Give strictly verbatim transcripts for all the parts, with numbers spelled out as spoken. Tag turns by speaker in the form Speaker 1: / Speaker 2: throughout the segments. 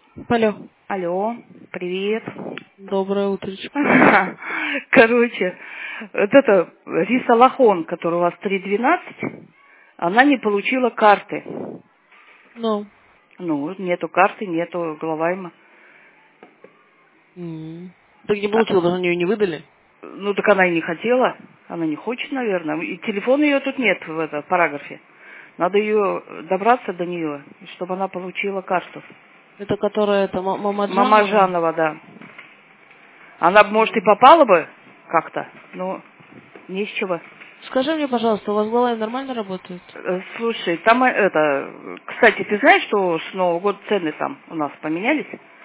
Speaker 1: Алло.
Speaker 2: Алло, привет.
Speaker 1: Доброе утречко.
Speaker 2: Короче, вот эта Риса Лахон, которая у вас три двенадцать, она не получила карты.
Speaker 1: Ну.
Speaker 2: Ну, нету карты, нету главайма.
Speaker 1: М. Так не
Speaker 2: А,
Speaker 1: получила, потому что ее не выдали?
Speaker 2: ну, так она и не хотела. Она не хочет, наверное. И телефона ее тут нет в этом параграфе. Надо ее добраться до нее, чтобы она получила карту.
Speaker 1: Это которая, это Ма-
Speaker 2: Мама
Speaker 1: Мамаджанова?
Speaker 2: Жанова, да. Она, б, может, и попала бы как-то, но не с чего.
Speaker 1: Скажи мне, пожалуйста, у вас голова нормально работает?
Speaker 2: Э, Слушай, там э, это... Кстати, ты знаешь, что с Нового года цены там у нас поменялись?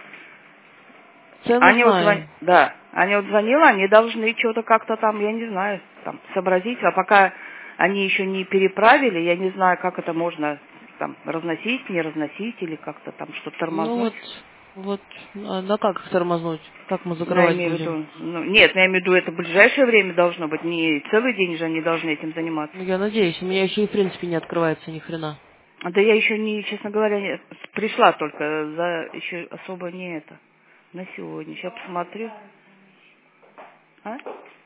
Speaker 1: Цену
Speaker 2: Они вот звонят...
Speaker 1: знаю.
Speaker 2: Да, они вот звонили, они должны что-то как-то там, я не знаю, там, сообразить. А пока они еще не переправили, я не знаю, как это можно там разносить, не разносить или как-то там что-то
Speaker 1: Ну
Speaker 2: тормознуть.
Speaker 1: вот, вот, а на как их тормознуть? Как мы
Speaker 2: Ну, я
Speaker 1: закрывать
Speaker 2: имею в
Speaker 1: будем?
Speaker 2: виду... Ну, нет, ну, я имею в виду, это в ближайшее время должно быть, не целый день же они должны этим заниматься.
Speaker 1: Ну, я надеюсь, у меня еще и в принципе не открывается ни хрена.
Speaker 2: Да я еще не, честно говоря, не- пришла только, за еще особо не это, на сегодня. Сейчас посмотрю. А?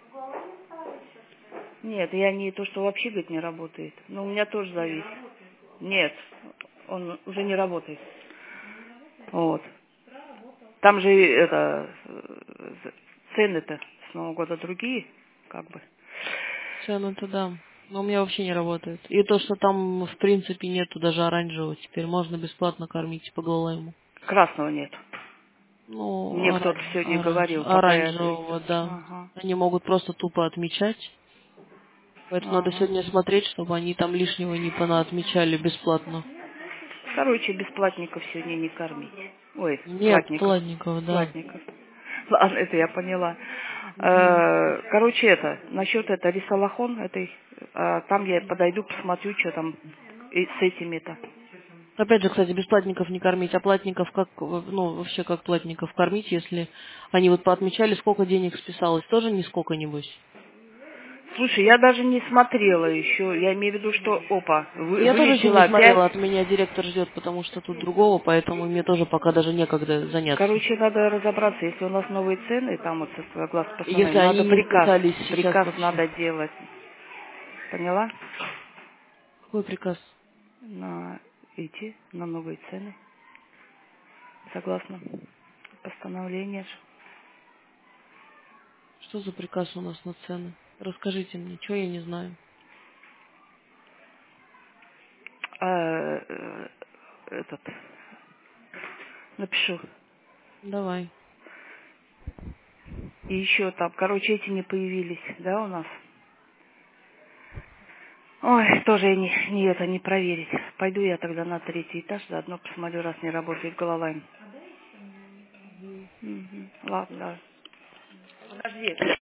Speaker 2: Нет, я не то, что вообще, говорит, не работает. Но у меня тоже завис. Нет, он уже не работает. Вот. Там же это э, цены-то с Нового года другие, как бы.
Speaker 1: Цену-то да. Но у меня вообще не работает. И то, что там в принципе нету даже оранжевого, теперь можно бесплатно кормить по голому.
Speaker 2: Красного нет.
Speaker 1: Ну,
Speaker 2: Мне кто-то
Speaker 1: оранж-
Speaker 2: сегодня
Speaker 1: оранж-
Speaker 2: говорил, пока я...
Speaker 1: оранжевого, да.
Speaker 2: Ага,
Speaker 1: Они могут просто тупо отмечать. Поэтому надо
Speaker 2: ага.
Speaker 1: сегодня смотреть, чтобы они там лишнего не понаотмечали бесплатно.
Speaker 2: Короче, бесплатников сегодня не кормить. Ой,
Speaker 1: Нет,
Speaker 2: платников.
Speaker 1: платников, да.
Speaker 2: Платников. Ладно, это я поняла.
Speaker 1: Мгм.
Speaker 2: Э, Короче, это, насчет это Рисалахон, этой, э, там я подойду, посмотрю, что там и с этими-то.
Speaker 1: Опять же, кстати, бесплатников не кормить, а платников как, ну, вообще как платников кормить, если они вот поотмечали, сколько денег списалось, тоже нисколько, небось.
Speaker 2: Слушай, я даже не смотрела еще. Я имею в виду, что, опа, вы-
Speaker 1: Я тоже еще не
Speaker 2: вылетела опять.
Speaker 1: смотрела, от меня директор ждет, потому что тут другого, поэтому мне тоже пока даже некогда заняться.
Speaker 2: Короче, надо разобраться, если у нас новые цены, там вот со согласно
Speaker 1: Если
Speaker 2: постановлению,
Speaker 1: они
Speaker 2: надо
Speaker 1: не
Speaker 2: приказ.
Speaker 1: списались сейчас
Speaker 2: Приказ
Speaker 1: вообще.
Speaker 2: надо делать. Поняла?
Speaker 1: Какой приказ?
Speaker 2: На эти, на новые цены. Согласно постановлению.
Speaker 1: Что за приказ у нас на цены? Расскажите мне, что я не знаю.
Speaker 2: А, э, этот, напишу.
Speaker 1: Давай.
Speaker 2: И еще там, короче, эти не появились, да, у нас? Ой, тоже я не, не это, не проверить. Пойду я тогда на третий этаж, заодно посмотрю, раз не работает голова. Мгм. Ладно, да. Подожди.